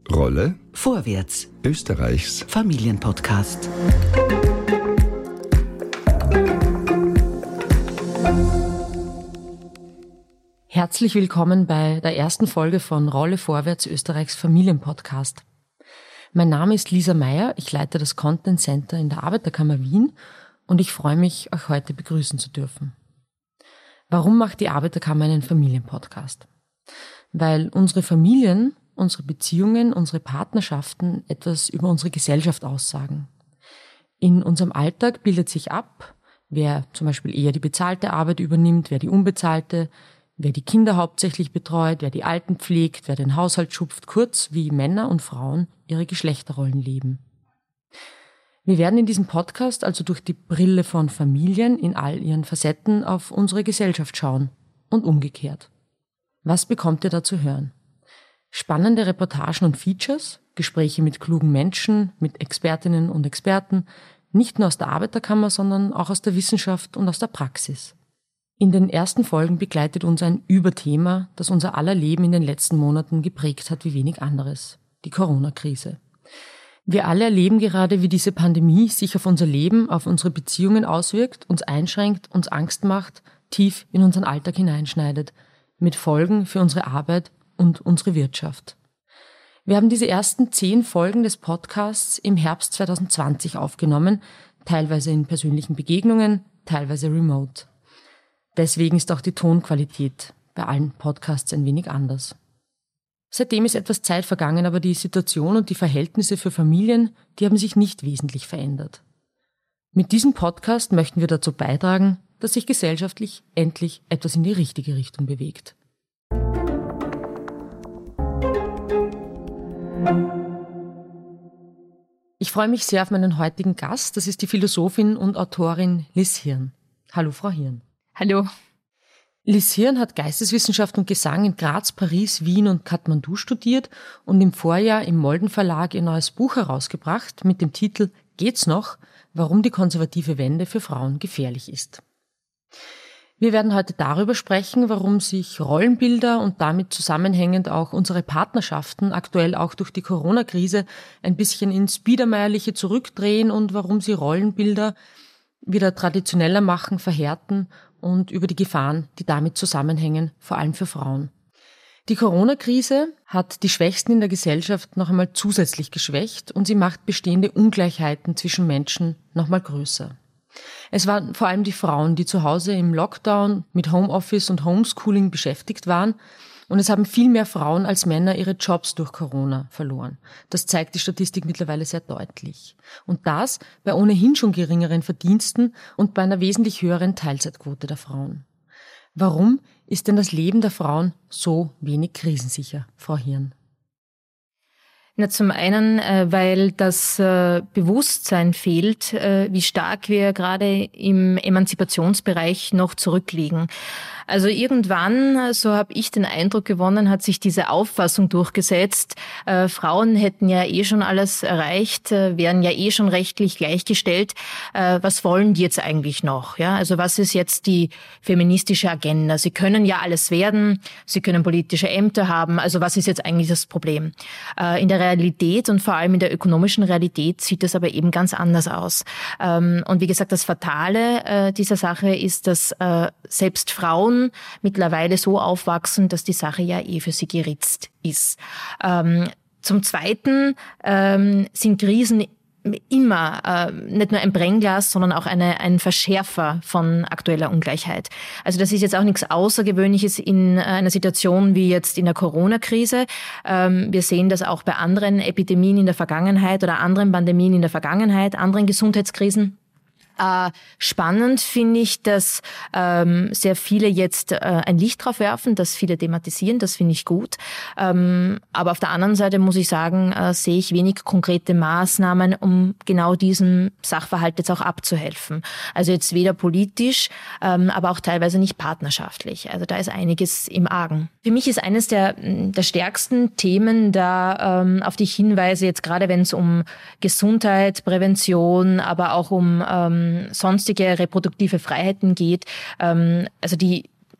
Rolle Vorwärts, Österreichs Familienpodcast. Herzlich willkommen bei der ersten Folge von Rolle Vorwärts, Österreichs Familienpodcast. Mein Name ist Lisa Meyer, ich leite das Content Center in der Arbeiterkammer Wien und ich freue mich, euch heute begrüßen zu dürfen. Warum macht die Arbeiterkammer einen Familienpodcast? Weil unsere Familien, unsere Beziehungen, unsere Partnerschaften etwas über unsere Gesellschaft aussagen. In unserem Alltag bildet sich ab, wer zum Beispiel eher die bezahlte Arbeit übernimmt, wer die unbezahlte, wer die Kinder hauptsächlich betreut, wer die Alten pflegt, wer den Haushalt schupft, kurz wie Männer und Frauen ihre Geschlechterrollen leben. Wir werden in diesem Podcast also durch die Brille von Familien in all ihren Facetten auf unsere Gesellschaft schauen und umgekehrt. Was bekommt ihr da zu hören? Spannende Reportagen und Features, Gespräche mit klugen Menschen, mit Expertinnen und Experten, nicht nur aus der Arbeiterkammer, sondern auch aus der Wissenschaft und aus der Praxis. In den ersten Folgen begleitet uns ein Überthema, das unser aller Leben in den letzten Monaten geprägt hat wie wenig anderes: die Corona-Krise. Wir alle erleben gerade, wie diese Pandemie sich auf unser Leben, auf unsere Beziehungen auswirkt, uns einschränkt, uns Angst macht, tief in unseren Alltag hineinschneidet, mit Folgen für unsere Arbeit und unsere Wirtschaft. Wir haben diese ersten 10 Folgen des Podcasts im Herbst 2020 aufgenommen, teilweise in persönlichen Begegnungen, teilweise remote. Deswegen ist auch die Tonqualität bei allen Podcasts ein wenig anders. Seitdem ist etwas Zeit vergangen, aber die Situation und die Verhältnisse für Familien, die haben sich nicht wesentlich verändert. Mit diesem Podcast möchten wir dazu beitragen, dass sich gesellschaftlich endlich etwas in die richtige Richtung bewegt. Ich freue mich sehr auf meinen heutigen Gast, das ist die Philosophin und Autorin Liz Hirn. Hallo Frau Hirn. Hallo. Liz Hirn hat Geisteswissenschaft und Gesang in Graz, Paris, Wien und Kathmandu studiert und im Vorjahr im Molden Verlag ihr neues Buch herausgebracht mit dem Titel »Geht's noch? Warum die konservative Wende für Frauen gefährlich ist?« Wir werden heute darüber sprechen, warum sich Rollenbilder und damit zusammenhängend auch unsere Partnerschaften aktuell auch durch die Corona-Krise ein bisschen ins Biedermeierliche zurückdrehen und warum sie Rollenbilder wieder traditioneller machen, verhärten und über die Gefahren, die damit zusammenhängen, vor allem für Frauen. Die Corona-Krise hat die Schwächsten in der Gesellschaft noch einmal zusätzlich geschwächt und sie macht bestehende Ungleichheiten zwischen Menschen noch mal größer. Es waren vor allem die Frauen, die zu Hause im Lockdown mit Homeoffice und Homeschooling beschäftigt waren, und es haben viel mehr Frauen als Männer ihre Jobs durch Corona verloren. Das zeigt die Statistik mittlerweile sehr deutlich. Und das bei ohnehin schon geringeren Verdiensten und bei einer wesentlich höheren Teilzeitquote der Frauen. Warum ist denn das Leben der Frauen so wenig krisensicher, Frau Hirn? Na, zum einen, weil das Bewusstsein fehlt, wie stark wir gerade im Emanzipationsbereich noch zurückliegen. Also irgendwann, so habe ich den Eindruck gewonnen, hat sich diese Auffassung durchgesetzt, Frauen hätten ja eh schon alles erreicht, wären ja eh schon rechtlich gleichgestellt. Was wollen die jetzt eigentlich noch? Ja, also was ist jetzt die feministische Agenda? Sie können ja alles werden, sie können politische Ämter haben, also was ist jetzt eigentlich das Problem? In der Realität und vor allem in der ökonomischen Realität sieht das aber eben ganz anders aus. Und wie gesagt, das Fatale dieser Sache ist, dass selbst Frauen mittlerweile so aufwachsen, dass die Sache ja eh für sie geritzt ist. Zum Zweiten sind Krisen immer nicht nur ein Brennglas, sondern auch ein Verschärfer von aktueller Ungleichheit. Also das ist jetzt auch nichts Außergewöhnliches in einer Situation wie jetzt in der Corona-Krise. Wir sehen das auch bei anderen Epidemien in der Vergangenheit oder anderen Pandemien in der Vergangenheit, anderen Gesundheitskrisen. Spannend finde ich, dass sehr viele jetzt ein Licht drauf werfen, dass viele thematisieren, das finde ich gut. Aber auf der anderen Seite muss ich sagen, sehe ich wenig konkrete Maßnahmen, um genau diesem Sachverhalt jetzt auch abzuhelfen. Also jetzt weder politisch, aber auch teilweise nicht partnerschaftlich. Also da ist einiges im Argen. Für mich ist eines der stärksten Themen da, auf die ich hinweise, jetzt gerade wenn es um Gesundheit, Prävention, aber auch um sonstige reproduktive Freiheiten geht. Also die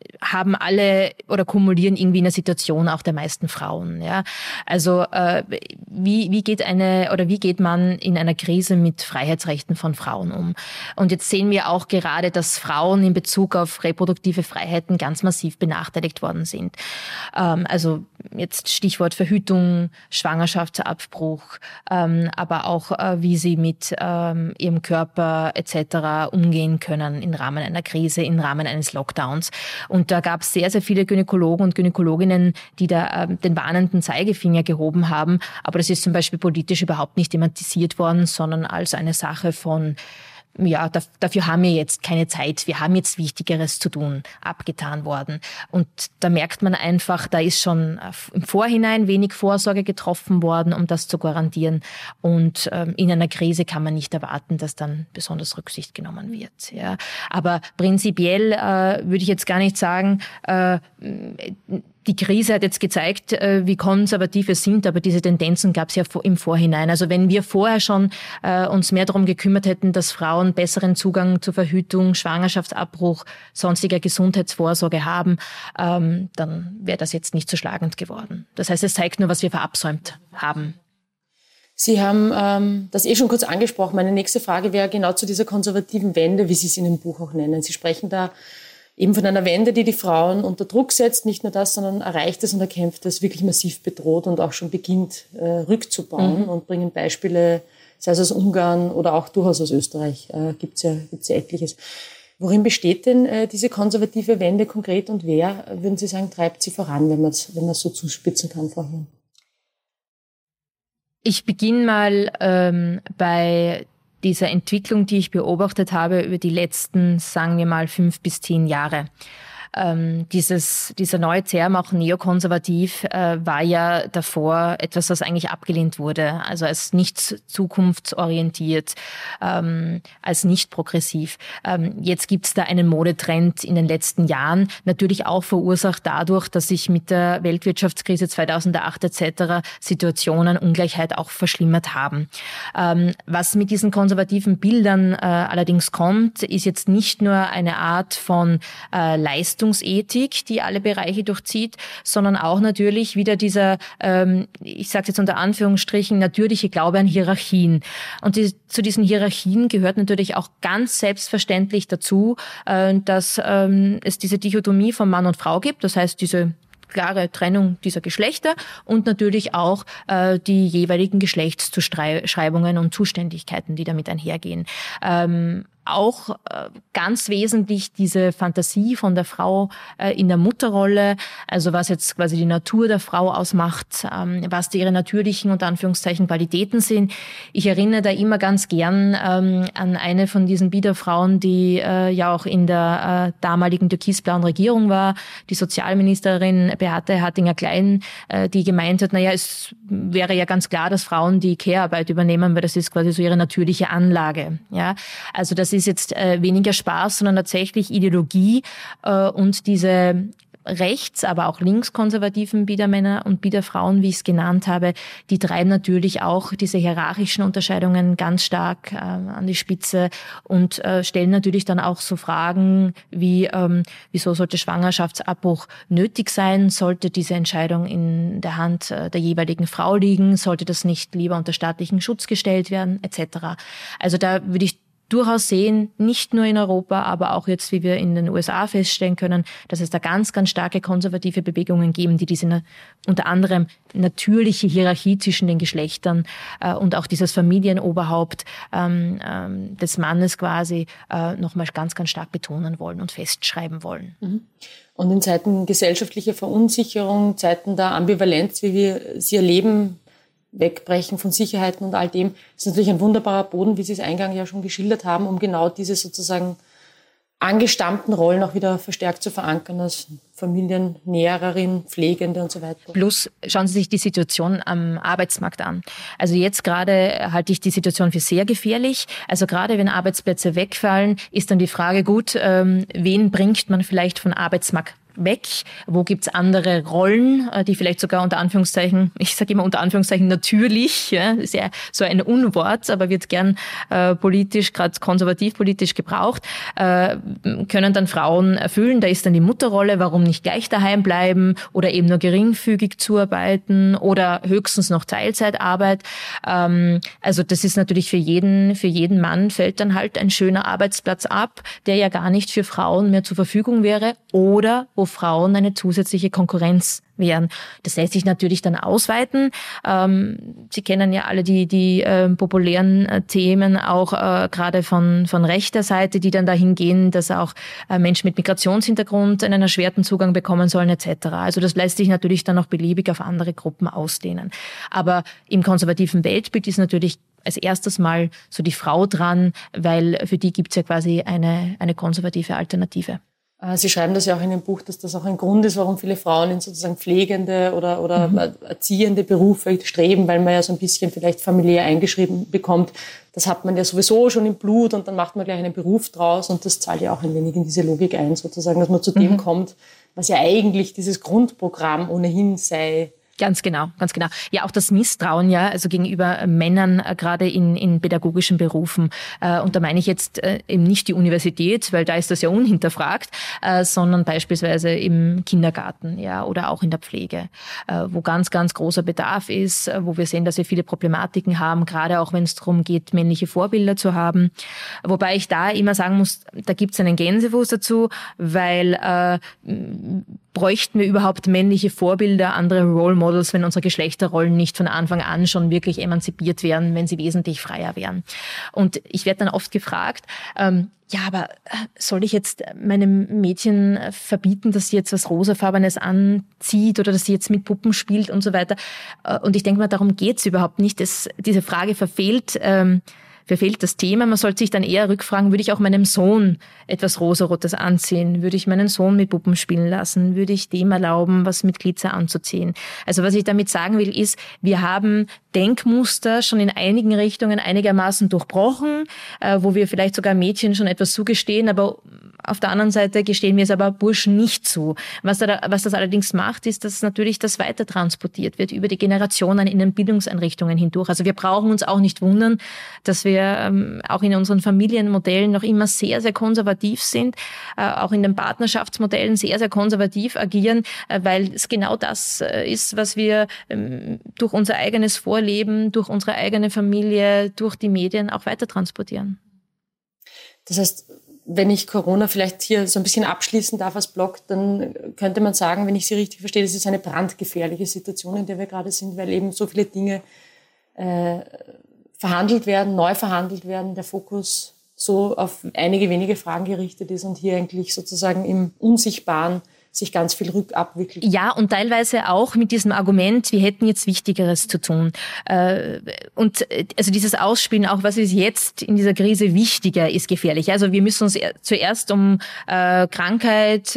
haben alle oder kumulieren irgendwie in der Situation auch der meisten Frauen. Ja, also wie geht man in einer Krise mit Freiheitsrechten von Frauen um? Und jetzt sehen wir auch gerade, dass Frauen in Bezug auf reproduktive Freiheiten ganz massiv benachteiligt worden sind. Also jetzt Stichwort Verhütung, Schwangerschaftsabbruch, aber auch wie sie mit ihrem Körper etc. umgehen können im Rahmen einer Krise, im Rahmen eines Lockdowns. Und da gab es sehr, sehr viele Gynäkologen und Gynäkologinnen, die da den warnenden Zeigefinger gehoben haben. Aber das ist zum Beispiel politisch überhaupt nicht thematisiert worden, sondern als eine Sache von, ja, dafür haben wir jetzt keine Zeit, wir haben jetzt Wichtigeres zu tun, abgetan worden. Und da merkt man einfach, da ist schon im Vorhinein wenig Vorsorge getroffen worden, um das zu garantieren. Und in einer Krise kann man nicht erwarten, dass dann besonders Rücksicht genommen wird. Ja. Aber prinzipiell würde ich jetzt gar nicht sagen, die Krise hat jetzt gezeigt, wie konservativ wir sind, aber diese Tendenzen gab es ja im Vorhinein. Also wenn wir vorher schon uns mehr darum gekümmert hätten, dass Frauen besseren Zugang zur Verhütung, Schwangerschaftsabbruch, sonstiger Gesundheitsvorsorge haben, dann wäre das jetzt nicht so schlagend geworden. Das heißt, es zeigt nur, was wir verabsäumt haben. Sie haben das schon kurz angesprochen. Meine nächste Frage wäre genau zu dieser konservativen Wende, wie Sie es in dem Buch auch nennen. Sie sprechen da eben von einer Wende, die die Frauen unter Druck setzt, nicht nur das, sondern erreicht es und erkämpft es, wirklich massiv bedroht und auch schon beginnt rückzubauen und bringen Beispiele, sei es aus Ungarn oder auch durchaus aus Österreich, gibt's ja etliches. Worin besteht denn diese konservative Wende konkret und wer, würden Sie sagen, treibt sie voran, wenn man es so zuspitzen kann vorhin? Ich beginne mal bei dieser Entwicklung, die ich beobachtet habe über die letzten, sagen wir mal, 5 bis 10 Jahre. Dieser neue Term, auch neokonservativ, war ja davor etwas, was eigentlich abgelehnt wurde, also als nicht zukunftsorientiert, als nicht progressiv. Jetzt gibt's da einen Modetrend in den letzten Jahren, natürlich auch verursacht dadurch, dass sich mit der Weltwirtschaftskrise 2008 etc. Situationen, Ungleichheit auch verschlimmert haben. Was mit diesen konservativen Bildern allerdings kommt, ist jetzt nicht nur eine Art von Leistungsethik, die alle Bereiche durchzieht, sondern auch natürlich wieder dieser, ich sage jetzt unter Anführungsstrichen, natürliche Glaube an Hierarchien. Und zu diesen Hierarchien gehört natürlich auch ganz selbstverständlich dazu, dass es diese Dichotomie von Mann und Frau gibt, das heißt diese klare Trennung dieser Geschlechter und natürlich auch die jeweiligen Geschlechtszuschreibungen und Zuständigkeiten, die damit einhergehen. Auch ganz wesentlich diese Fantasie von der Frau in der Mutterrolle, also was jetzt quasi die Natur der Frau ausmacht, was ihre natürlichen unter Anführungszeichen Qualitäten sind. Ich erinnere da immer ganz gern an eine von diesen Biederfrauen, die ja auch in der damaligen türkisblauen Regierung war, die Sozialministerin Beate Hartinger-Klein, die gemeint hat, naja, es wäre ja ganz klar, dass Frauen die Care-Arbeit übernehmen, weil das ist quasi so ihre natürliche Anlage. Ja, also das ist jetzt weniger Spaß, sondern tatsächlich Ideologie und diese rechts-, aber auch linkskonservativen Biedermänner und Biederfrauen, wie ich es genannt habe, die treiben natürlich auch diese hierarchischen Unterscheidungen ganz stark an die Spitze und stellen natürlich dann auch so Fragen wie, wieso sollte Schwangerschaftsabbruch nötig sein? Sollte diese Entscheidung in der Hand der jeweiligen Frau liegen? Sollte das nicht lieber unter staatlichen Schutz gestellt werden? Etc. Also da würde ich durchaus sehen, nicht nur in Europa, aber auch jetzt, wie wir in den USA feststellen können, dass es da ganz, ganz starke konservative Bewegungen geben, die diese unter anderem natürliche Hierarchie zwischen den Geschlechtern und auch dieses Familienoberhaupt des Mannes quasi nochmal ganz, ganz stark betonen wollen und festschreiben wollen. Und in Zeiten gesellschaftlicher Verunsicherung, Zeiten der Ambivalenz, wie wir sie erleben, Wegbrechen von Sicherheiten und all dem, ist natürlich ein wunderbarer Boden, wie Sie es eingangs ja schon geschildert haben, um genau diese sozusagen angestammten Rollen auch wieder verstärkt zu verankern als Familiennäherin, Pflegende und so weiter. Plus schauen Sie sich die Situation am Arbeitsmarkt an. Also jetzt gerade halte ich die Situation für sehr gefährlich. Also gerade wenn Arbeitsplätze wegfallen, ist dann die Frage, gut, wen bringt man vielleicht von Arbeitsmarkt weg? Wo gibt's andere Rollen, die vielleicht sogar unter Anführungszeichen, ich sage immer unter Anführungszeichen natürlich, ja, ist ja so ein Unwort, aber wird gern politisch, gerade konservativ politisch gebraucht, können dann Frauen erfüllen. Da ist dann die Mutterrolle, warum nicht gleich daheim bleiben oder eben nur geringfügig zuarbeiten oder höchstens noch Teilzeitarbeit. Also das ist natürlich für jeden Mann fällt dann halt ein schöner Arbeitsplatz ab, der ja gar nicht für Frauen mehr zur Verfügung wäre oder wo Frauen eine zusätzliche Konkurrenz wären. Das lässt sich natürlich dann ausweiten. Sie kennen ja alle die populären Themen auch gerade von rechter Seite, die dann dahin gehen, dass auch Menschen mit Migrationshintergrund einen erschwerten Zugang bekommen sollen etc. Also das lässt sich natürlich dann auch beliebig auf andere Gruppen ausdehnen. Aber im konservativen Weltbild ist natürlich als erstes Mal so die Frau dran, weil für die gibt's ja quasi eine konservative Alternative. Sie schreiben das ja auch in dem Buch, dass das auch ein Grund ist, warum viele Frauen in sozusagen pflegende oder erziehende Berufe streben, weil man ja so ein bisschen vielleicht familiär eingeschrieben bekommt. Das hat man ja sowieso schon im Blut und dann macht man gleich einen Beruf draus und das zahlt ja auch ein wenig in diese Logik ein, sozusagen, dass man zu dem kommt, was ja eigentlich dieses Grundprogramm ohnehin sei. Ganz genau, ganz genau. Ja, auch das Misstrauen, ja, also gegenüber Männern, gerade in pädagogischen Berufen. Und da meine ich jetzt eben nicht die Universität, weil da ist das ja unhinterfragt, sondern beispielsweise im Kindergarten, ja, oder auch in der Pflege, wo ganz, ganz großer Bedarf ist, wo wir sehen, dass wir viele Problematiken haben, gerade auch wenn es darum geht, männliche Vorbilder zu haben. Wobei ich da immer sagen muss, da gibt es einen Gänsefuß dazu, weil bräuchten wir überhaupt männliche Vorbilder, andere Role Models, wenn unsere Geschlechterrollen nicht von Anfang an schon wirklich emanzipiert wären, wenn sie wesentlich freier wären. Und ich werde dann oft gefragt, ja, aber soll ich jetzt meinem Mädchen verbieten, dass sie jetzt was Rosafarbenes anzieht oder dass sie jetzt mit Puppen spielt und so weiter? Und ich denke mal, darum geht's überhaupt nicht. Diese Frage verfehlt das Thema. Man sollte sich dann eher rückfragen, würde ich auch meinem Sohn etwas Rosarotes anziehen? Würde ich meinen Sohn mit Puppen spielen lassen? Würde ich dem erlauben, was mit Glitzer anzuziehen? Also was ich damit sagen will, ist, wir haben Denkmuster schon in einigen Richtungen einigermaßen durchbrochen, wo wir vielleicht sogar Mädchen schon etwas zugestehen, aber auf der anderen Seite gestehen wir es aber Burschen nicht zu. Was das allerdings macht, ist, dass natürlich das weiter transportiert wird über die Generationen in den Bildungseinrichtungen hindurch. Also wir brauchen uns auch nicht wundern, dass wir auch in unseren Familienmodellen noch immer sehr, sehr konservativ sind, auch in den Partnerschaftsmodellen sehr, sehr konservativ agieren, weil es genau das ist, was wir durch unser eigenes Vorleben, durch unsere eigene Familie, durch die Medien auch weiter transportieren. Das heißt, wenn ich Corona vielleicht hier so ein bisschen abschließen darf als Blog, dann könnte man sagen, wenn ich Sie richtig verstehe, das ist eine brandgefährliche Situation, in der wir gerade sind, weil eben so viele Dinge verhandelt werden, neu verhandelt werden, der Fokus so auf einige wenige Fragen gerichtet ist und hier eigentlich sozusagen im Unsichtbaren sich ganz viel rückabwickelt. Ja, und teilweise auch mit diesem Argument, wir hätten jetzt Wichtigeres zu tun. Und also dieses Ausspielen, auch was ist jetzt in dieser Krise wichtiger, ist gefährlich. Also wir müssen uns zuerst um die Krankheit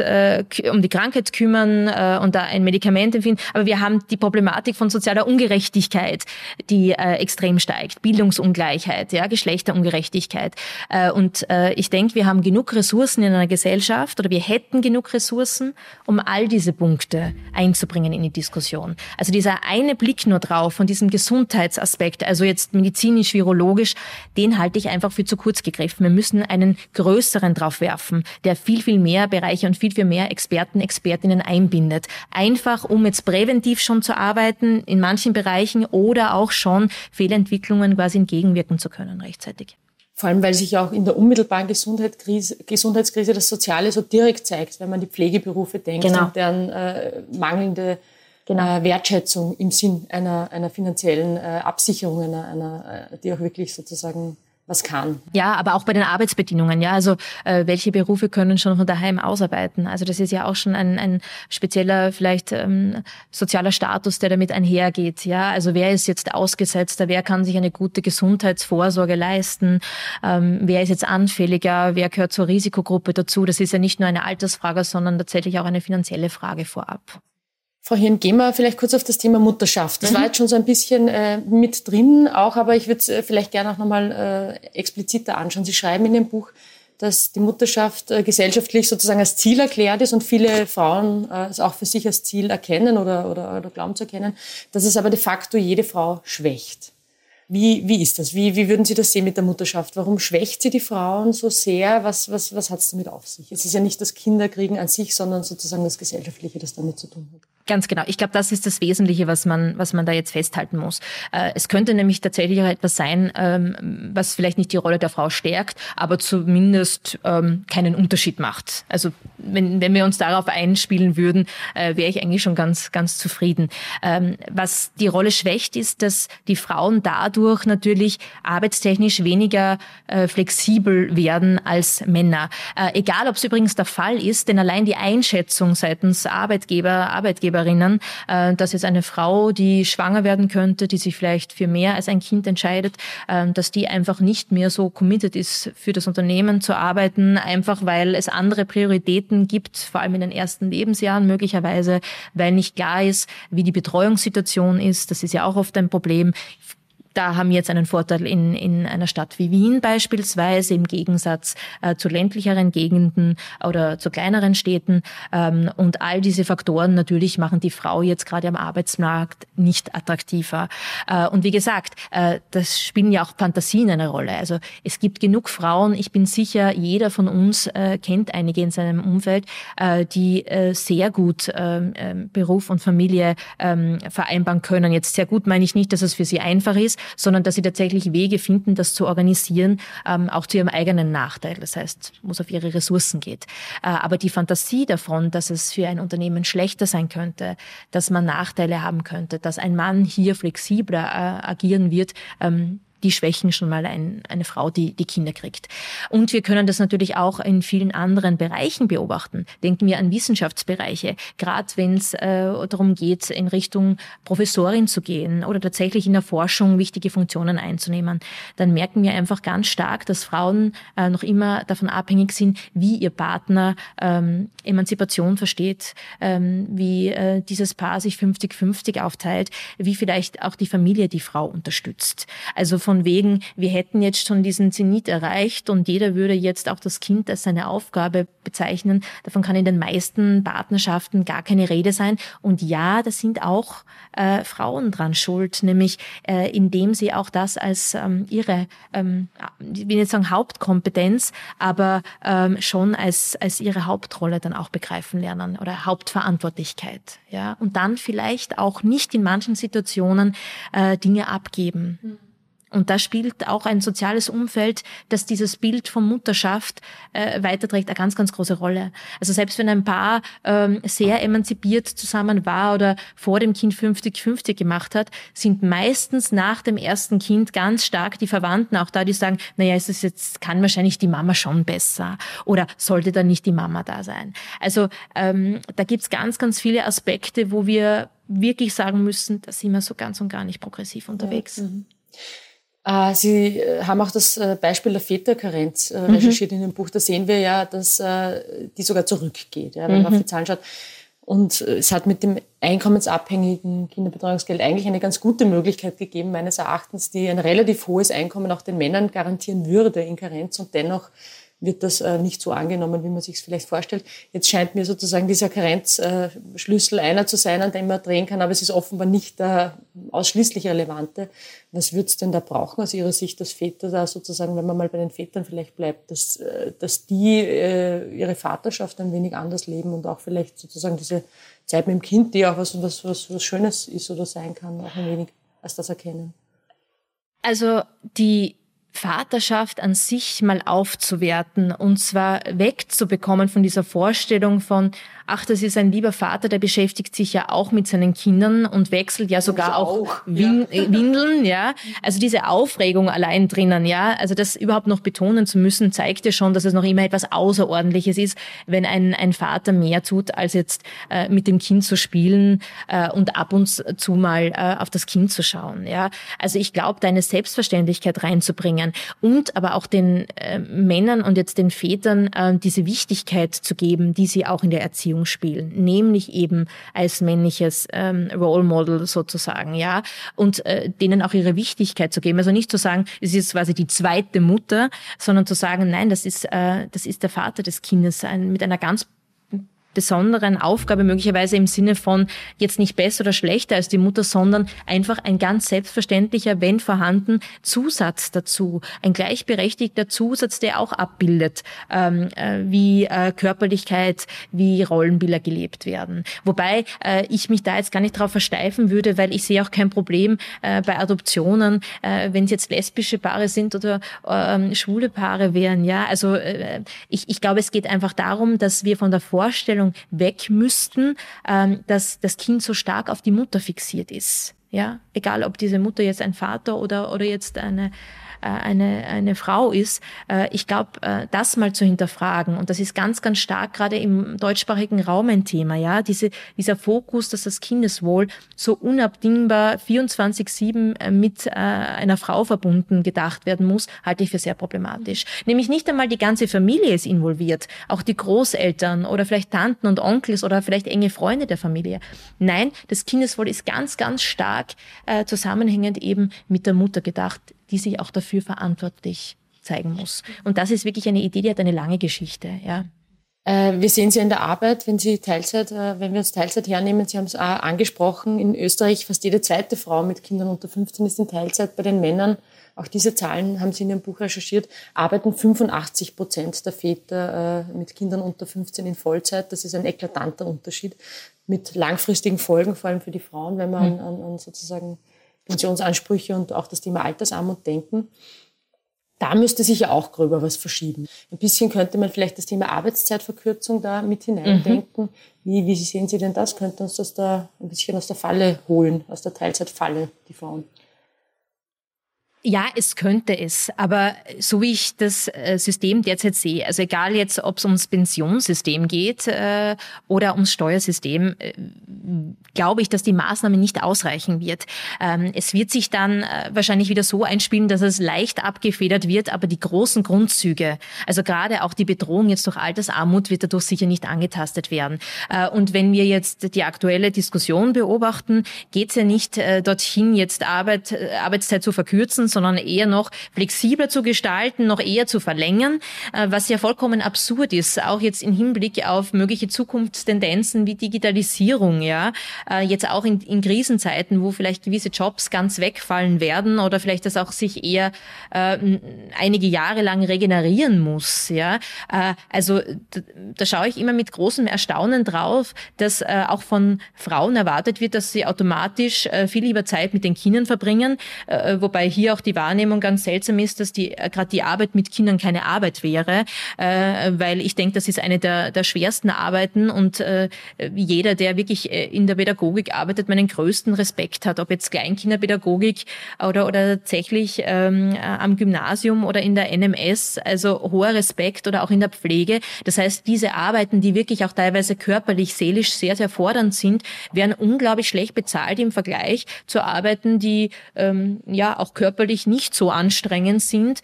kümmern und da ein Medikament empfinden. Aber wir haben die Problematik von sozialer Ungerechtigkeit, die extrem steigt. Bildungsungleichheit, ja, Geschlechterungerechtigkeit. Und ich denke, wir haben genug Ressourcen in einer Gesellschaft oder wir hätten genug Ressourcen, um all diese Punkte einzubringen in die Diskussion. Also dieser eine Blick nur drauf von diesem Gesundheitsaspekt, also jetzt medizinisch, virologisch, den halte ich einfach für zu kurz gegriffen. Wir müssen einen größeren drauf werfen, der viel, viel mehr Bereiche und viel, viel mehr Experten, Expertinnen einbindet. Einfach, um jetzt präventiv schon zu arbeiten in manchen Bereichen oder auch schon Fehlentwicklungen quasi entgegenwirken zu können rechtzeitig. Vor allem, weil sich ja auch in der unmittelbaren Gesundheitskrise das Soziale so direkt zeigt, wenn man die Pflegeberufe denkt und deren mangelnde Wertschätzung im Sinn einer finanziellen Absicherung, die auch wirklich sozusagen was kann. Ja, aber auch bei den Arbeitsbedingungen, ja, also welche Berufe können schon von daheim ausarbeiten? Also das ist ja auch schon ein spezieller vielleicht sozialer Status, der damit einhergeht, ja. Also wer ist jetzt Ausgesetzter, wer kann sich eine gute Gesundheitsvorsorge leisten, wer ist jetzt anfälliger, wer gehört zur Risikogruppe dazu? Das ist ja nicht nur eine Altersfrage, sondern tatsächlich auch eine finanzielle Frage vorab. Frau Hirn, gehen wir vielleicht kurz auf das Thema Mutterschaft. Das war jetzt schon so ein bisschen mit drin auch, aber ich würde es vielleicht gerne auch nochmal expliziter anschauen. Sie schreiben in dem Buch, dass die Mutterschaft gesellschaftlich sozusagen als Ziel erklärt ist und viele Frauen es auch für sich als Ziel erkennen oder glauben zu erkennen, dass es aber de facto jede Frau schwächt. Wie ist das? Wie würden Sie das sehen mit der Mutterschaft? Warum schwächt sie die Frauen so sehr? Was hat es damit auf sich? Es ist ja nicht das Kinderkriegen an sich, sondern sozusagen das Gesellschaftliche, das damit zu tun hat. Ganz genau. Ich glaube, das ist das Wesentliche, was man da jetzt festhalten muss. Es könnte nämlich tatsächlich auch etwas sein, was vielleicht nicht die Rolle der Frau stärkt, aber zumindest keinen Unterschied macht. Also wenn wir uns darauf einspielen würden, wäre ich eigentlich schon ganz, ganz zufrieden. Was die Rolle schwächt, ist, dass die Frauen dadurch natürlich arbeitstechnisch weniger flexibel werden als Männer. Egal, ob es übrigens der Fall ist, denn allein die Einschätzung seitens Arbeitgeberinnen, dass jetzt eine Frau, die schwanger werden könnte, die sich vielleicht für mehr als ein Kind entscheidet, dass die einfach nicht mehr so committed ist, für das Unternehmen zu arbeiten, einfach weil es andere Prioritäten gibt, vor allem in den ersten Lebensjahren möglicherweise, weil nicht klar ist, wie die Betreuungssituation ist. Das ist ja auch oft ein Problem. Da haben wir jetzt einen Vorteil in einer Stadt wie Wien beispielsweise im Gegensatz zu ländlicheren Gegenden oder zu kleineren Städten. Und all diese Faktoren natürlich machen die Frau jetzt gerade am Arbeitsmarkt nicht attraktiver. Und wie gesagt, das spielen ja auch Fantasien eine Rolle. Also es gibt genug Frauen, ich bin sicher, jeder von uns kennt einige in seinem Umfeld, die sehr gut Beruf und Familie vereinbaren können. Jetzt sehr gut meine ich nicht, dass es für sie einfach ist, sondern dass sie tatsächlich Wege finden, das zu organisieren, auch zu ihrem eigenen Nachteil. Das heißt, wo es auf ihre Ressourcen geht. Aber die Fantasie davon, dass es für ein Unternehmen schlechter sein könnte, dass man Nachteile haben könnte, dass ein Mann hier flexibler agieren wird, die schwächen schon mal eine Frau, die Kinder kriegt. Und wir können das natürlich auch in vielen anderen Bereichen beobachten. Denken wir an Wissenschaftsbereiche, gerade wenn es darum geht, in Richtung Professorin zu gehen oder tatsächlich in der Forschung wichtige Funktionen einzunehmen. Dann merken wir einfach ganz stark, dass Frauen noch immer davon abhängig sind, wie ihr Partner Emanzipation versteht, wie dieses Paar sich 50-50 aufteilt, wie vielleicht auch die Familie die Frau unterstützt. Also von wegen, wir hätten jetzt schon diesen Zenit erreicht und jeder würde jetzt auch das Kind als seine Aufgabe bezeichnen. Davon kann in den meisten Partnerschaften gar keine Rede sein. Und ja, da sind auch Frauen dran schuld, nämlich indem sie auch das als ihre, ich will nicht sagen Hauptkompetenz, aber schon als ihre Hauptrolle dann auch begreifen lernen oder Hauptverantwortlichkeit. Ja? Und dann vielleicht auch nicht in manchen Situationen Dinge abgeben. Und da spielt auch ein soziales Umfeld, das dieses Bild von Mutterschaft weiterträgt, eine ganz, ganz große Rolle. Also selbst wenn ein Paar sehr emanzipiert zusammen war oder vor dem Kind 50-50 gemacht hat, sind meistens nach dem ersten Kind ganz stark die Verwandten auch da, die sagen, naja, kann wahrscheinlich die Mama schon besser oder sollte dann nicht die Mama da sein. Also da gibt's ganz, ganz viele Aspekte, wo wir wirklich sagen müssen, da sind wir so ganz und gar nicht progressiv unterwegs. Mhm. Sie haben auch das Beispiel der Väterkarenz recherchiert in dem Buch. Da sehen wir ja, dass die sogar zurückgeht, ja, wenn man auf die Zahlen schaut. Und es hat mit dem einkommensabhängigen Kinderbetreuungsgeld eigentlich eine ganz gute Möglichkeit gegeben, meines Erachtens, die ein relativ hohes Einkommen auch den Männern garantieren würde in Karenz. Und dennoch wird das nicht so angenommen, wie man sich es vielleicht vorstellt. Jetzt scheint mir sozusagen dieser Karenzschlüssel einer zu sein, an dem man drehen kann, aber es ist offenbar nicht der ausschließlich relevante. Was würde es denn da brauchen aus Ihrer Sicht, dass Väter da sozusagen, wenn man mal bei den Vätern vielleicht bleibt, dass die ihre Vaterschaft ein wenig anders leben und auch vielleicht sozusagen diese Zeit mit dem Kind, die auch was Schönes ist oder sein kann, auch ein wenig als das erkennen? Also die Vaterschaft an sich mal aufzuwerten und zwar wegzubekommen von dieser Vorstellung von, ach, das ist ein lieber Vater, der beschäftigt sich ja auch mit seinen Kindern und wechselt ja sogar auch Windeln, ja. Also diese Aufregung allein drinnen, ja. Also das überhaupt noch betonen zu müssen, zeigt ja schon, dass es noch immer etwas Außerordentliches ist, wenn ein Vater mehr tut, als jetzt mit dem Kind zu spielen und ab und zu mal auf das Kind zu schauen, ja. Also ich glaube, da eine Selbstverständlichkeit reinzubringen, bringen und aber auch den Männern und jetzt den Vätern diese Wichtigkeit zu geben, die sie auch in der Erziehung spielen, nämlich eben als männliches Role Model sozusagen, ja, und denen auch ihre Wichtigkeit zu geben. Also nicht zu sagen, es ist quasi die zweite Mutter, sondern zu sagen, nein, das ist der Vater des Kindes mit einer ganz besonderen Aufgabe, möglicherweise im Sinne von jetzt nicht besser oder schlechter als die Mutter, sondern einfach ein ganz selbstverständlicher, wenn vorhanden, Zusatz dazu. Ein gleichberechtigter Zusatz, der auch abbildet, wie Körperlichkeit, wie Rollenbilder gelebt werden. Wobei ich mich da jetzt gar nicht drauf versteifen würde, weil ich sehe auch kein Problem bei Adoptionen, wenn es jetzt lesbische Paare sind oder schwule Paare wären. Ja, also ich glaube, es geht einfach darum, dass wir von der Vorstellung weg müssten, dass das Kind so stark auf die Mutter fixiert ist. Ja, egal ob diese Mutter jetzt ein Vater oder jetzt eine Frau ist. Ich glaube, das mal zu hinterfragen, und das ist ganz, ganz stark gerade im deutschsprachigen Raum ein Thema, ja, dieser Fokus, dass das Kindeswohl so unabdingbar 24/7 mit einer Frau verbunden gedacht werden muss, halte ich für sehr problematisch. Nämlich nicht einmal die ganze Familie ist involviert, auch die Großeltern oder vielleicht Tanten und Onkels oder vielleicht enge Freunde der Familie. Nein, das Kindeswohl ist ganz, ganz stark zusammenhängend eben mit der Mutter gedacht, die sich auch dafür verantwortlich zeigen muss. Und das ist wirklich eine Idee, die hat eine lange Geschichte, ja. Wir sehen Sie in der Arbeit, wenn wir uns Teilzeit hernehmen, Sie haben es auch angesprochen, in Österreich fast jede zweite Frau mit Kindern unter 15 ist in Teilzeit. Bei den Männern, auch diese Zahlen haben Sie in Ihrem Buch recherchiert, arbeiten 85% der Väter mit Kindern unter 15 in Vollzeit. Das ist ein eklatanter Unterschied mit langfristigen Folgen, vor allem für die Frauen, wenn man an sozusagen Pensionsansprüche und auch das Thema Altersarmut denken. Da müsste sich ja auch gröber was verschieben. Ein bisschen könnte man vielleicht das Thema Arbeitszeitverkürzung da mit hineindenken. Wie sehen Sie denn das? Könnte uns das da ein bisschen aus der Falle holen, aus der Teilzeitfalle, die Frauen? Ja, es könnte es, aber so wie ich das System derzeit sehe, also egal jetzt, ob es ums Pensionssystem geht oder ums Steuersystem, glaube ich, dass die Maßnahme nicht ausreichen wird. Es wird sich dann wahrscheinlich wieder so einspielen, dass es leicht abgefedert wird, aber die großen Grundzüge, also gerade auch die Bedrohung jetzt durch Altersarmut, wird dadurch sicher nicht angetastet werden. Und wenn wir jetzt die aktuelle Diskussion beobachten, geht es ja nicht dorthin, jetzt Arbeitszeit zu verkürzen, sondern eher noch flexibler zu gestalten, noch eher zu verlängern, was ja vollkommen absurd ist, auch jetzt im Hinblick auf mögliche Zukunftstendenzen wie Digitalisierung, ja, jetzt auch in Krisenzeiten, wo vielleicht gewisse Jobs ganz wegfallen werden oder vielleicht das auch sich eher einige Jahre lang regenerieren muss, ja. Also da schaue ich immer mit großem Erstaunen drauf, dass auch von Frauen erwartet wird, dass sie automatisch viel lieber Zeit mit den Kindern verbringen, wobei hier auch die Wahrnehmung ganz seltsam ist, dass gerade die Arbeit mit Kindern keine Arbeit wäre, weil ich denke, das ist eine der schwersten Arbeiten und jeder, der wirklich in der Pädagogik arbeitet, meinen größten Respekt hat, ob jetzt Kleinkinderpädagogik oder tatsächlich am Gymnasium oder in der NMS, also hoher Respekt, oder auch in der Pflege. Das heißt, diese Arbeiten, die wirklich auch teilweise körperlich, seelisch sehr, sehr fordernd sind, werden unglaublich schlecht bezahlt im Vergleich zu Arbeiten, die ja auch körperlich nicht so anstrengend sind.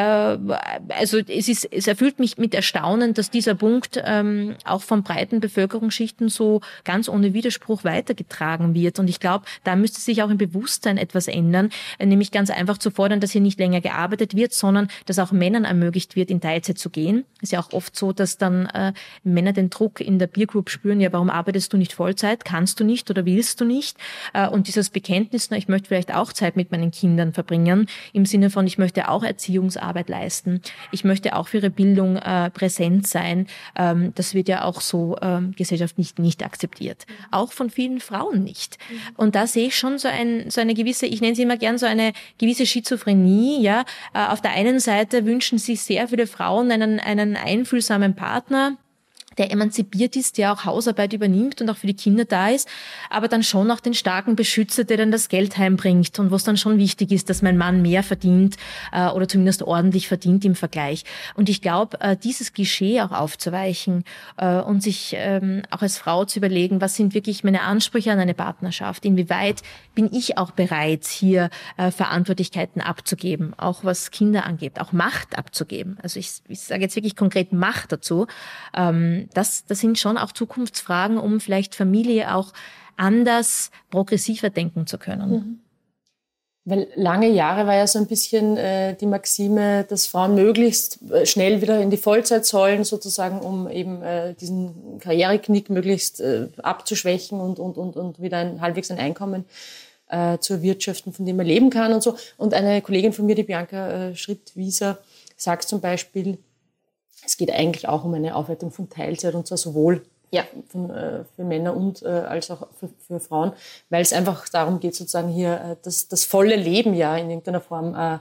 Also es erfüllt mich mit Erstaunen, dass dieser Punkt auch von breiten Bevölkerungsschichten so ganz ohne Widerspruch weitergetragen wird. Und ich glaube, da müsste sich auch im Bewusstsein etwas ändern, nämlich ganz einfach zu fordern, dass hier nicht länger gearbeitet wird, sondern dass auch Männern ermöglicht wird, in Teilzeit zu gehen. Es ist ja auch oft so, dass dann Männer den Druck in der Peer Group spüren, ja, warum arbeitest du nicht Vollzeit? Kannst du nicht oder willst du nicht? Und dieses Bekenntnis, ich möchte vielleicht auch Zeit mit meinen Kindern verbringen, im Sinne von, ich möchte auch Erziehungsarbeit leisten, ich möchte auch für ihre Bildung präsent sein. Das wird ja auch so gesellschaftlich nicht akzeptiert. Auch von vielen Frauen nicht. Und da sehe ich schon so eine gewisse, ich nenne sie immer gern so eine gewisse Schizophrenie. Ja, auf der einen Seite wünschen sich sehr viele Frauen einen einfühlsamen Partner, der emanzipiert ist, der auch Hausarbeit übernimmt und auch für die Kinder da ist, aber dann schon auch den starken Beschützer, der dann das Geld heimbringt und wo es dann schon wichtig ist, dass mein Mann mehr verdient oder zumindest ordentlich verdient im Vergleich. Und ich glaube, dieses Klischee auch aufzuweichen und sich auch als Frau zu überlegen, was sind wirklich meine Ansprüche an eine Partnerschaft, inwieweit bin ich auch bereit, hier Verantwortlichkeiten abzugeben, auch was Kinder angeht, auch Macht abzugeben. Also ich sage jetzt wirklich konkret Macht dazu. Das sind schon auch Zukunftsfragen, um vielleicht Familie auch anders, progressiver denken zu können. Mhm. Weil lange Jahre war ja so ein bisschen die Maxime, dass Frauen möglichst schnell wieder in die Vollzeit sollen, sozusagen, um eben diesen Karriereknick möglichst abzuschwächen und wieder halbwegs ein Einkommen zu erwirtschaften, von dem man leben kann und so. Und eine Kollegin von mir, die Bianca Schritt-Wieser, sagt zum Beispiel, es geht eigentlich auch um eine Aufwertung von Teilzeit, und zwar sowohl für Männer und als auch für Frauen, weil es einfach darum geht, sozusagen hier das volle Leben ja in irgendeiner Form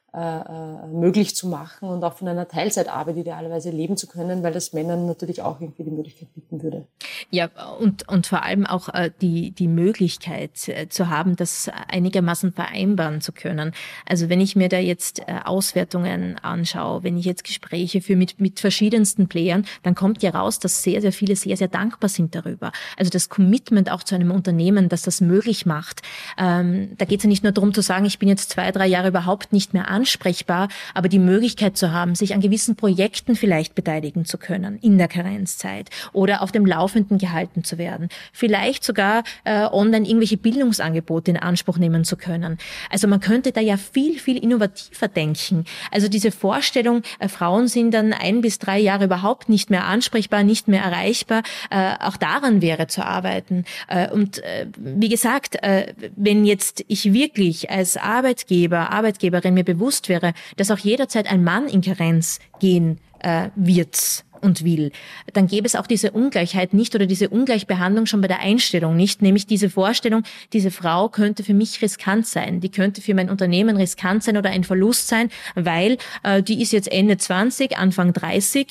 möglich zu machen und auch von einer Teilzeitarbeit idealerweise leben zu können, weil das Männern natürlich auch irgendwie die Möglichkeit bieten würde. Ja, und vor allem auch die Möglichkeit zu haben, das einigermaßen vereinbaren zu können. Also wenn ich mir da jetzt Auswertungen anschaue, wenn ich jetzt Gespräche führe mit verschiedensten Playern, dann kommt ja raus, dass sehr, sehr viele sehr, sehr dankbar sind darüber. Also das Commitment auch zu einem Unternehmen, das das möglich macht. Da geht es ja nicht nur darum zu sagen, ich bin jetzt 2-3 Jahre überhaupt nicht mehr ansprechbar, aber die Möglichkeit zu haben, sich an gewissen Projekten vielleicht beteiligen zu können in der Karenzzeit oder auf dem Laufenden gehalten zu werden. Vielleicht sogar online irgendwelche Bildungsangebote in Anspruch nehmen zu können. Also man könnte da ja viel, viel innovativer denken. Also diese Vorstellung, Frauen sind dann 1 bis 3 Jahre überhaupt nicht mehr ansprechbar, nicht mehr erreichbar, auch daran wäre zu arbeiten. Und wie gesagt, wenn jetzt ich wirklich als Arbeitgeber, Arbeitgeberin mir bewusst wäre, dass auch jederzeit ein Mann in Karenz gehen wird und will, dann gäbe es auch diese Ungleichheit nicht oder diese Ungleichbehandlung schon bei der Einstellung nicht, nämlich diese Vorstellung, diese Frau könnte für mich riskant sein, die könnte für mein Unternehmen riskant sein oder ein Verlust sein, weil die ist jetzt Ende 20, Anfang 30,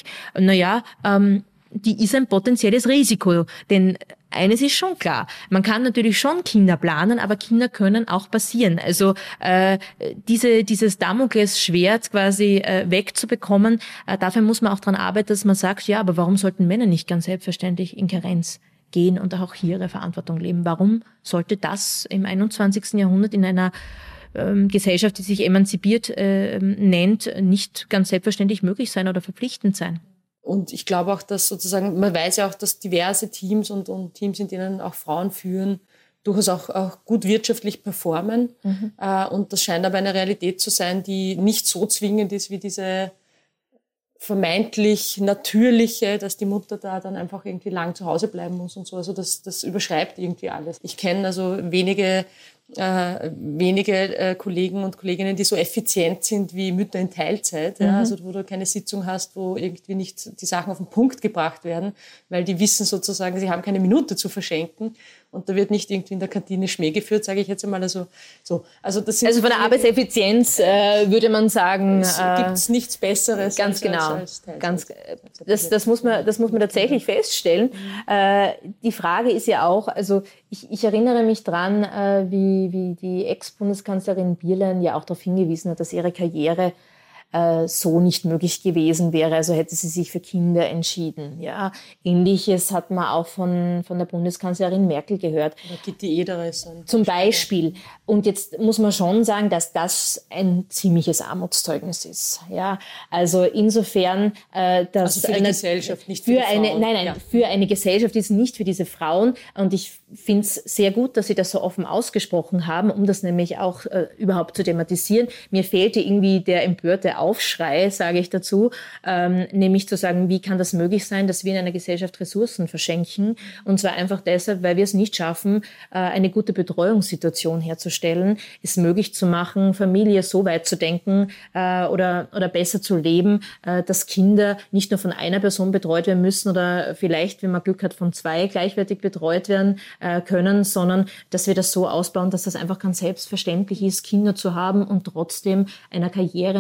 die ist ein potenzielles Risiko, denn eines ist schon klar, man kann natürlich schon Kinder planen, aber Kinder können auch passieren. Also dieses Damoklesschwert quasi wegzubekommen, dafür muss man auch dran arbeiten, dass man sagt, ja, aber warum sollten Männer nicht ganz selbstverständlich in Karenz gehen und auch hier ihre Verantwortung leben? Warum sollte das im 21. Jahrhundert in einer Gesellschaft, die sich emanzipiert nennt, nicht ganz selbstverständlich möglich sein oder verpflichtend sein? Und ich glaube auch, dass sozusagen, man weiß ja auch, dass diverse Teams und Teams, in denen auch Frauen führen, durchaus auch gut wirtschaftlich performen. Mhm. Und das scheint aber eine Realität zu sein, die nicht so zwingend ist wie diese vermeintlich natürliche, dass die Mutter da dann einfach irgendwie lang zu Hause bleiben muss und so. Also das überschreibt irgendwie alles. Ich kenne also wenige Kollegen und Kolleginnen, die so effizient sind wie Mütter in Teilzeit. Ja, also wo du keine Sitzung hast, wo irgendwie nicht die Sachen auf den Punkt gebracht werden, weil die wissen sozusagen, sie haben keine Minute zu verschenken. Und da wird nicht irgendwie in der Kantine Schmäh geführt, sage ich jetzt einmal. Also das sind von der Arbeitseffizienz würde man sagen, gibt es nichts Besseres. Ganz genau. Das muss man tatsächlich feststellen. Die Frage ist ja auch, also ich erinnere mich dran, wie die Ex-Bundeskanzlerin Bierlein ja auch darauf hingewiesen hat, dass ihre Karriere so nicht möglich gewesen wäre, also hätte sie sich für Kinder entschieden. Ja, Ähnliches hat man auch von der Bundeskanzlerin Merkel gehört. Oder Gitti Ederer ist zum Beispiel. Und jetzt muss man schon sagen, dass das ein ziemliches Armutszeugnis ist. Ja, also insofern, dass also für die Gesellschaft, nicht für die Frauen. Für eine Gesellschaft ist nicht für diese Frauen. Und ich finde es sehr gut, dass Sie das so offen ausgesprochen haben, um das nämlich auch überhaupt zu thematisieren. Mir fehlte irgendwie der empörte Aufschrei, sage ich dazu, nämlich zu sagen, wie kann das möglich sein, dass wir in einer Gesellschaft Ressourcen verschenken? Und zwar einfach deshalb, weil wir es nicht schaffen, eine gute Betreuungssituation herzustellen, es möglich zu machen, Familie so weit zu denken oder besser zu leben, dass Kinder nicht nur von einer Person betreut werden müssen oder vielleicht, wenn man Glück hat, von 2 gleichwertig betreut werden können, sondern dass wir das so ausbauen, dass das einfach ganz selbstverständlich ist, Kinder zu haben und trotzdem einer Karriere nachgehen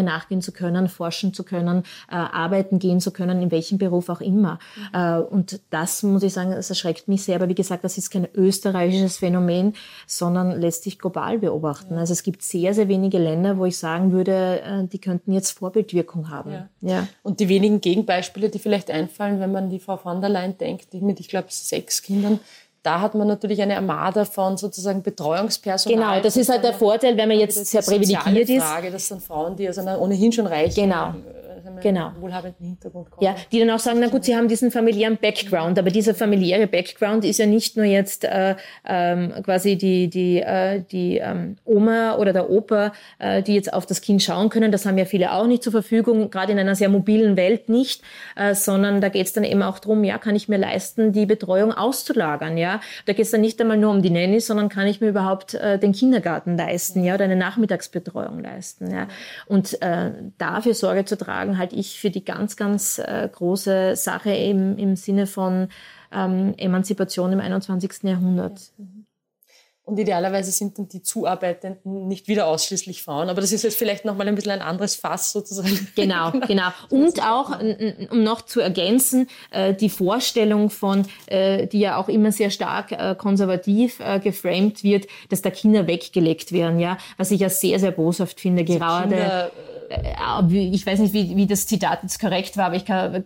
zu können, forschen zu können, arbeiten gehen zu können, in welchem Beruf auch immer. Und das, muss ich sagen, das erschreckt mich sehr. Aber wie gesagt, das ist kein österreichisches Phänomen, sondern lässt sich global beobachten. Also es gibt sehr, sehr wenige Länder, wo ich sagen würde, die könnten jetzt Vorbildwirkung haben. Ja. Und die wenigen Gegenbeispiele, die vielleicht einfallen, wenn man die Frau von der Leyen denkt, die mit, ich glaube, 6 Kindern, da hat man natürlich eine Armada von sozusagen Betreuungspersonal. Genau, das ist halt der Vorteil, wenn man jetzt sehr privilegiert ist. Frage, das sind Frauen, die aus einer ohnehin schon reichen, wohlhabenden Hintergrund kommen. Ja, die dann auch sagen, na gut, sie haben diesen familiären Background, aber dieser familiäre Background ist ja nicht nur jetzt quasi die Oma oder der Opa, die jetzt auf das Kind schauen können. Das haben ja viele auch nicht zur Verfügung, gerade in einer sehr mobilen Welt nicht, sondern da geht es dann eben auch darum, ja, kann ich mir leisten, die Betreuung auszulagern, ja. Da geht es dann nicht einmal nur um die Nanny, sondern kann ich mir überhaupt den Kindergarten leisten, ja, oder eine Nachmittagsbetreuung leisten, ja. Und dafür Sorge zu tragen, halte ich für die ganz, ganz große Sache im Sinne von Emanzipation im 21. Jahrhundert. Und idealerweise sind dann die Zuarbeitenden nicht wieder ausschließlich Frauen. Aber das ist jetzt vielleicht nochmal ein bisschen ein anderes Fass sozusagen. Genau. Und auch, um noch zu ergänzen, die Vorstellung von, die ja auch immer sehr stark konservativ geframed wird, dass da Kinder weggelegt werden, ja. Was ich ja sehr, sehr boshaft finde, gerade. Ich weiß nicht, wie das Zitat jetzt korrekt war, aber ich kann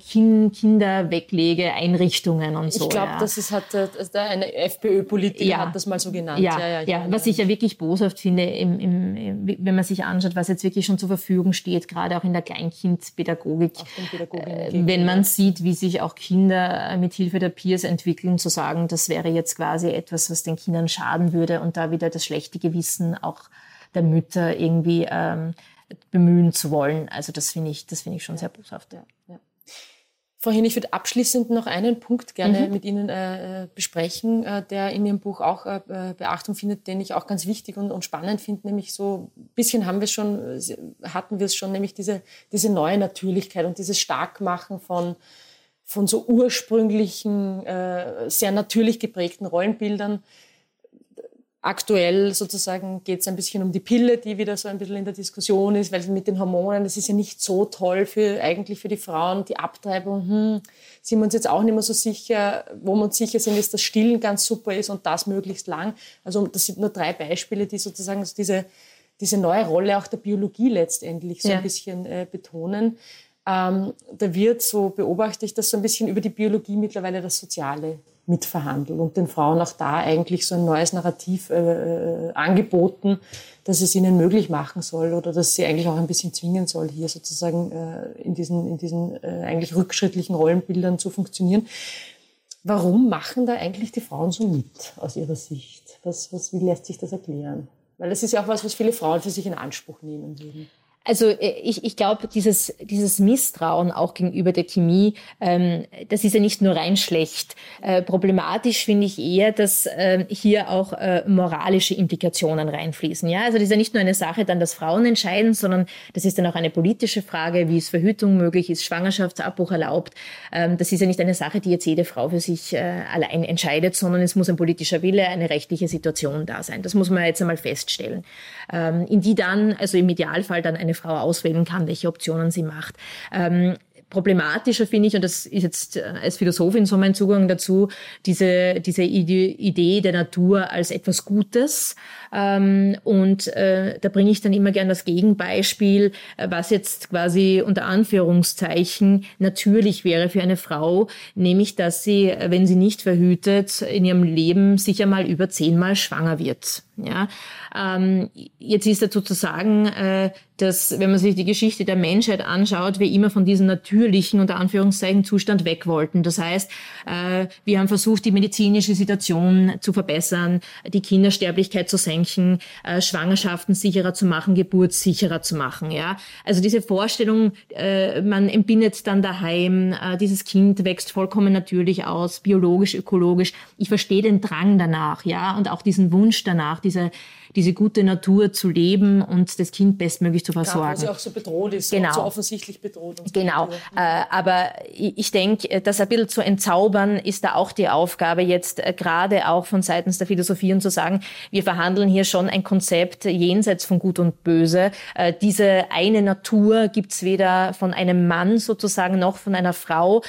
Kinderweglegeeinrichtungen und so. Ich glaube, das ist eine FPÖ-Politiker hat das mal so genannt. Ja, was ich ja wirklich boshaft finde, wenn man sich anschaut, was jetzt wirklich schon zur Verfügung steht, gerade auch in der Kleinkindpädagogik, wenn man sieht, wie sich auch Kinder mit Hilfe der Peers entwickeln, zu sagen, das wäre jetzt quasi etwas, was den Kindern schaden würde und da wieder das schlechte Gewissen auch der Mütter irgendwie bemühen zu wollen. Also das finde ich schon sehr boshaft. Ja. Frau Hin, ich würde abschließend noch einen Punkt gerne mit Ihnen besprechen, der in Ihrem Buch auch Beachtung findet, den ich auch ganz wichtig und spannend finde, nämlich so ein bisschen hatten wir es schon, nämlich diese neue Natürlichkeit und dieses Starkmachen von so ursprünglichen, sehr natürlich geprägten Rollenbildern. Aktuell sozusagen geht es ein bisschen um die Pille, die wieder so ein bisschen in der Diskussion ist, weil mit den Hormonen, das ist ja nicht so toll eigentlich für die Frauen, die Abtreibung, sind wir uns jetzt auch nicht mehr so sicher. Wo wir uns sicher sind, ist, dass Stillen ganz super ist und das möglichst lang. Also das sind nur 3 Beispiele, die sozusagen so diese neue Rolle auch der Biologie letztendlich so ein bisschen betonen. Da wird, so beobachte ich das, so ein bisschen über die Biologie mittlerweile das Soziale mitverhandeln und den Frauen auch da eigentlich so ein neues Narrativ angeboten, dass es ihnen möglich machen soll oder dass sie eigentlich auch ein bisschen zwingen soll, hier sozusagen in diesen eigentlich rückschrittlichen Rollenbildern zu funktionieren. Warum machen da eigentlich die Frauen so mit aus ihrer Sicht? Wie lässt sich das erklären? Weil das ist ja auch was viele Frauen für sich in Anspruch nehmen würden. Also ich glaube, dieses Misstrauen auch gegenüber der Chemie, das ist ja nicht nur rein schlecht. Problematisch finde ich eher, dass hier auch moralische Implikationen reinfließen. Ja, also das ist ja nicht nur eine Sache, dann, dass Frauen entscheiden, sondern das ist dann auch eine politische Frage, wie ist Verhütung möglich, ist Schwangerschaftsabbruch erlaubt. Das ist ja nicht eine Sache, die jetzt jede Frau für sich allein entscheidet, sondern es muss ein politischer Wille, eine rechtliche Situation da sein. Das muss man jetzt einmal feststellen. In die dann, also im Idealfall dann eine Frau auswählen kann, welche Optionen sie macht. Problematischer finde ich, und das ist jetzt als Philosophin so mein Zugang dazu, diese Idee der Natur als etwas Gutes. Da bringe ich dann immer gern das Gegenbeispiel, was jetzt quasi unter Anführungszeichen natürlich wäre für eine Frau, nämlich, dass sie, wenn sie nicht verhütet, in ihrem Leben sicher mal über 10-mal schwanger wird. Ja, jetzt ist dazu zu sagen, dass, wenn man sich die Geschichte der Menschheit anschaut, wir immer von diesem natürlichen, unter Anführungszeichen, Zustand weg wollten. Das heißt, wir haben versucht, die medizinische Situation zu verbessern, die Kindersterblichkeit zu senken, Schwangerschaften sicherer zu machen, Geburt sicherer zu machen. Ja, also diese Vorstellung, man entbindet dann daheim, dieses Kind wächst vollkommen natürlich aus, biologisch, ökologisch. Ich verstehe den Drang danach, ja, und auch diesen Wunsch danach, diese gute Natur zu leben und das Kind bestmöglich zu versorgen. Gerade, wo sie auch so bedroht ist, genau. so offensichtlich bedroht. Genau, aber ich denke, das ein bisschen zu entzaubern, ist da auch die Aufgabe jetzt gerade auch von seitens der Philosophie und zu sagen, wir verhandeln hier schon ein Konzept jenseits von Gut und Böse. Diese eine Natur gibt's weder von einem Mann sozusagen noch von einer Frau.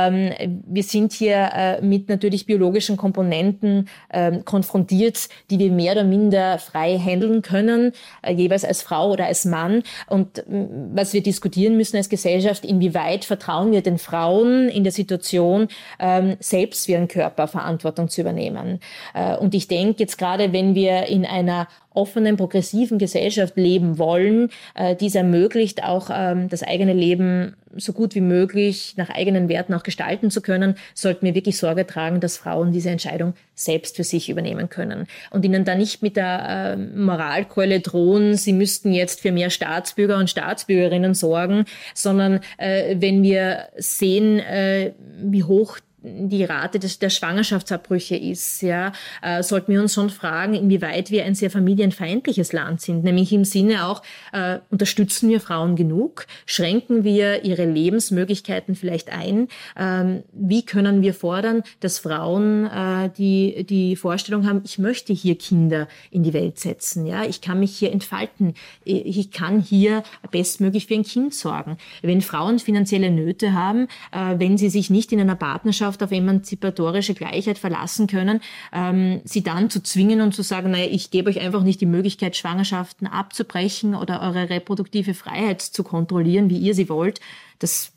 Wir sind hier mit natürlich biologischen Komponenten konfrontiert, die wir mehr oder minder frei handeln können, jeweils als Frau oder als Mann. Und was wir diskutieren müssen als Gesellschaft, inwieweit vertrauen wir den Frauen in der Situation, selbst für ihren Körper Verantwortung zu übernehmen. Und ich denke jetzt gerade, wenn wir in einer offenen, progressiven Gesellschaft leben wollen, die es ermöglicht, auch das eigene Leben so gut wie möglich nach eigenen Werten auch gestalten zu können, sollten wir wirklich Sorge tragen, dass Frauen diese Entscheidung selbst für sich übernehmen können. Und ihnen da nicht mit der Moralkeule drohen, sie müssten jetzt für mehr Staatsbürger und Staatsbürgerinnen sorgen, sondern wenn wir sehen, wie hoch die Rate der Schwangerschaftsabbrüche ist, ja, sollten wir uns schon fragen, inwieweit wir ein sehr familienfeindliches Land sind. Nämlich im Sinne auch, unterstützen wir Frauen genug? Schränken wir ihre Lebensmöglichkeiten vielleicht ein? Wie können wir fordern, dass Frauen die Vorstellung haben, ich möchte hier Kinder in die Welt setzen, ja, ich kann mich hier entfalten, ich kann hier bestmöglich für ein Kind sorgen. Wenn Frauen finanzielle Nöte haben, wenn sie sich nicht in einer Partnerschaft auf emanzipatorische Gleichheit verlassen können, sie dann zu zwingen und zu sagen, naja, ich gebe euch einfach nicht die Möglichkeit, Schwangerschaften abzubrechen oder eure reproduktive Freiheit zu kontrollieren, wie ihr sie wollt, das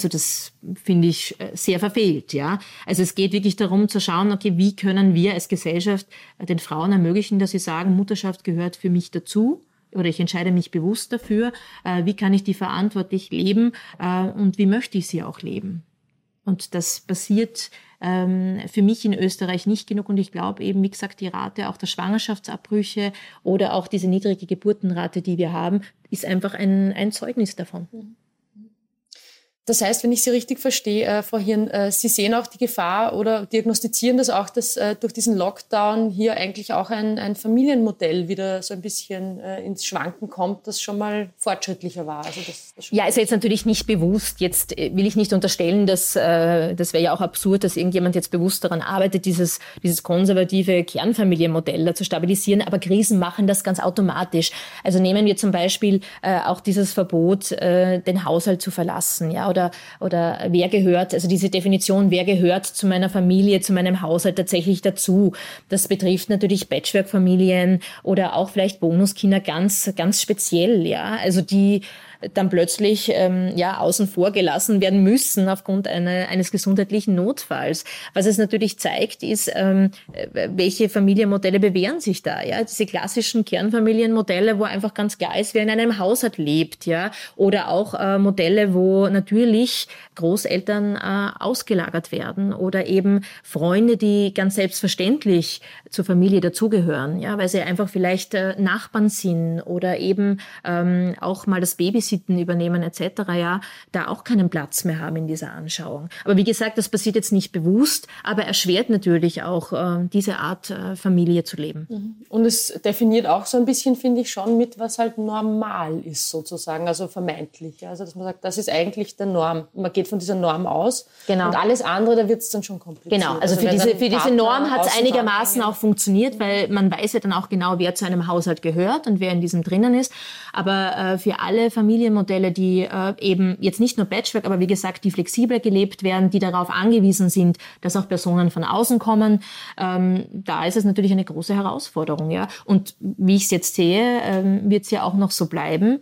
finde ich sehr verfehlt, ja. Also es geht wirklich darum zu schauen, okay, wie können wir als Gesellschaft den Frauen ermöglichen, dass sie sagen, Mutterschaft gehört für mich dazu, oder ich entscheide mich bewusst dafür, wie kann ich die verantwortlich leben und wie möchte ich sie auch leben. Und das passiert für mich in Österreich nicht genug. Und ich glaube eben, wie gesagt, die Rate auch der Schwangerschaftsabbrüche oder auch diese niedrige Geburtenrate, die wir haben, ist einfach ein Zeugnis davon. Das heißt, wenn ich Sie richtig verstehe, Frau Hirn, Sie sehen auch die Gefahr oder diagnostizieren das auch, dass durch diesen Lockdown hier eigentlich auch ein Familienmodell wieder so ein bisschen ins Schwanken kommt, das schon mal fortschrittlicher war. Also ja, also jetzt natürlich nicht bewusst. Jetzt will ich nicht unterstellen, dass das wäre ja auch absurd, dass irgendjemand jetzt bewusst daran arbeitet, dieses konservative Kernfamilienmodell zu stabilisieren. Aber Krisen machen das ganz automatisch. Also nehmen wir zum Beispiel auch dieses Verbot, den Haushalt zu verlassen, ja, oder wer gehört, also diese Definition, wer gehört zu meiner Familie, zu meinem Haushalt tatsächlich dazu. Das betrifft natürlich Patchwork-Familien oder auch vielleicht Bonuskinder ganz, ganz speziell, ja, also die dann plötzlich außen vor gelassen werden müssen aufgrund eines gesundheitlichen Notfalls. Was es natürlich zeigt, ist, welche Familienmodelle bewähren sich da. Ja, diese klassischen Kernfamilienmodelle, wo einfach ganz klar ist, wer in einem Haushalt lebt, ja, oder auch Modelle, wo natürlich Großeltern ausgelagert werden oder eben Freunde, die ganz selbstverständlich zur Familie dazugehören, ja, weil sie einfach vielleicht Nachbarn sind oder eben auch mal das Babysitten übernehmen etc., ja, da auch keinen Platz mehr haben in dieser Anschauung. Aber wie gesagt, das passiert jetzt nicht bewusst, aber erschwert natürlich auch diese Art Familie zu leben. Und es definiert auch so ein bisschen, finde ich, schon mit, was halt normal ist sozusagen, also vermeintlich. Also dass man sagt, das ist eigentlich der Norm. Man geht von dieser Norm aus. Genau. Und alles andere, da wird es dann schon kompliziert. Genau, also für diese Norm hat es einigermaßen auch funktioniert, weil man weiß ja dann auch genau, wer zu einem Haushalt gehört und wer in diesem drinnen ist. Aber für alle Familienmodelle, die eben jetzt nicht nur Patchwork, aber wie gesagt, die flexibler gelebt werden, die darauf angewiesen sind, dass auch Personen von außen kommen, da ist es natürlich eine große Herausforderung. Ja. Und wie ich es jetzt sehe, wird es ja auch noch so bleiben.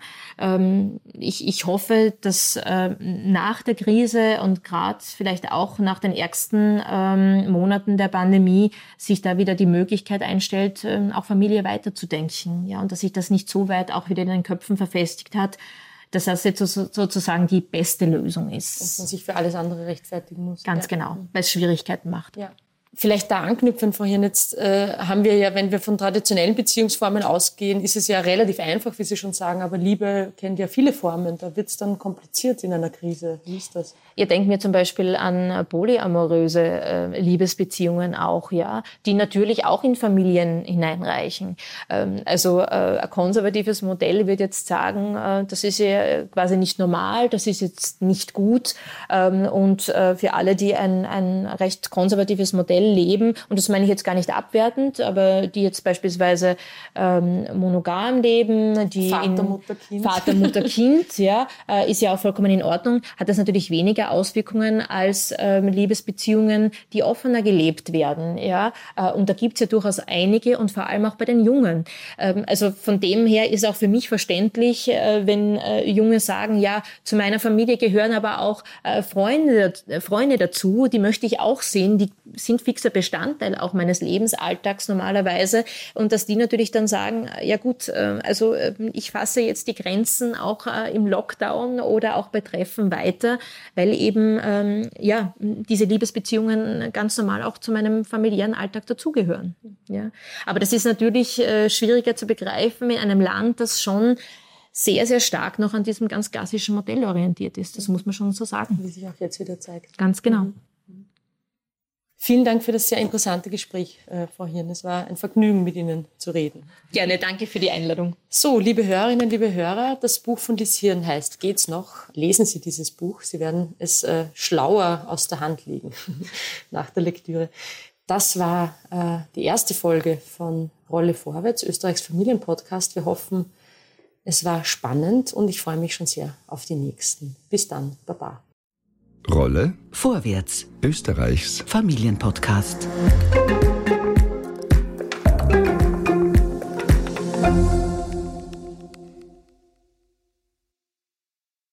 Ich hoffe, dass nach der Krise und gerade vielleicht auch nach den ärgsten Monaten der Pandemie sich da wieder die Möglichkeit einstellt, auch Familie weiterzudenken. Ja, und dass sich das nicht so weit auch wieder in den Köpfen verfestigt hat, dass das jetzt sozusagen die beste Lösung ist. Und man sich für alles andere rechtfertigen muss. Ganz genau, weil es Schwierigkeiten macht. Ja. Vielleicht da anknüpfen vorhin jetzt, haben wir ja, wenn wir von traditionellen Beziehungsformen ausgehen, ist es ja relativ einfach, wie Sie schon sagen, aber Liebe kennt ja viele Formen. Da wird es dann kompliziert in einer Krise. Wie ist das? Ihr denkt mir zum Beispiel an polyamoröse Liebesbeziehungen auch, ja, die natürlich auch in Familien hineinreichen. Also ein konservatives Modell wird jetzt sagen, das ist ja quasi nicht normal, das ist jetzt nicht gut. Und für alle, die ein recht konservatives Modell leben, und das meine ich jetzt gar nicht abwertend, aber die jetzt beispielsweise monogam leben, die Vater, Mutter, Kind, ja, ist ja auch vollkommen in Ordnung, hat das natürlich weniger Auswirkungen als Liebesbeziehungen, die offener gelebt werden, ja, und da gibt's ja durchaus einige und vor allem auch bei den Jungen. Also von dem her ist auch für mich verständlich, wenn Junge sagen, ja, zu meiner Familie gehören aber auch Freunde dazu, die möchte ich auch sehen, die sind fixer Bestandteil auch meines Lebensalltags normalerweise, und dass die natürlich dann sagen, ja gut, also ich fasse jetzt die Grenzen auch im Lockdown oder auch bei Treffen weiter, weil eben diese Liebesbeziehungen ganz normal auch zu meinem familiären Alltag dazugehören. Ja. Aber das ist natürlich schwieriger zu begreifen in einem Land, das schon sehr, sehr stark noch an diesem ganz klassischen Modell orientiert ist. Das muss man schon so sagen. Wie sich auch jetzt wieder zeigt. Ganz genau. Vielen Dank für das sehr interessante Gespräch, Frau Hirn. Es war ein Vergnügen, mit Ihnen zu reden. Gerne, danke für die Einladung. So, liebe Hörerinnen, liebe Hörer, das Buch von Liz Hirn heißt Geht's noch? Lesen Sie dieses Buch. Sie werden es schlauer aus der Hand legen nach der Lektüre. Das war die erste Folge von Rolle vorwärts, Österreichs Familienpodcast. Wir hoffen, es war spannend und ich freue mich schon sehr auf die nächsten. Bis dann, Baba. Rolle vorwärts, Österreichs Familienpodcast.